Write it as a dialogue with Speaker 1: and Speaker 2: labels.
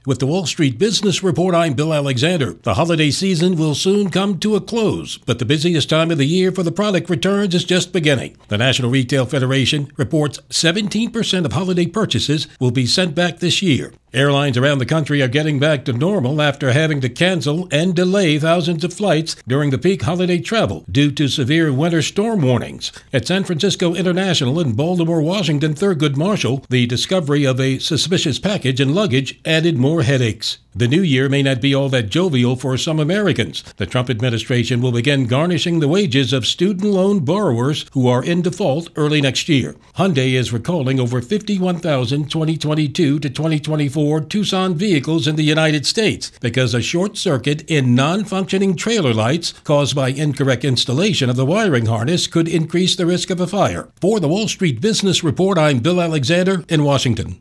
Speaker 1: With the Wall Street Business Report, I'm Bill Alexander. The holiday season will soon come to a close, but the busiest time of the year for the product returns is just beginning. The National Retail Federation reports 17% of holiday purchases will be sent back this year. Airlines around the country are getting back to normal after having to cancel and delay thousands of flights during the peak holiday travel due to severe winter storm warnings. At San Francisco International and Baltimore Washington Thurgood Marshall, the discovery of a suspicious package and luggage added more headaches. The new year may not be all that jovial for some Americans. The Trump administration will begin garnishing the wages of student loan borrowers who are in default early next year. Hyundai is recalling over 51,000 2022 to 2024 Tucson vehicles in the United States because a short circuit in non-functioning trailer lights caused by incorrect installation of the wiring harness could increase the risk of a fire. For the Wall Street Business Report, I'm Bill Alexander in Washington.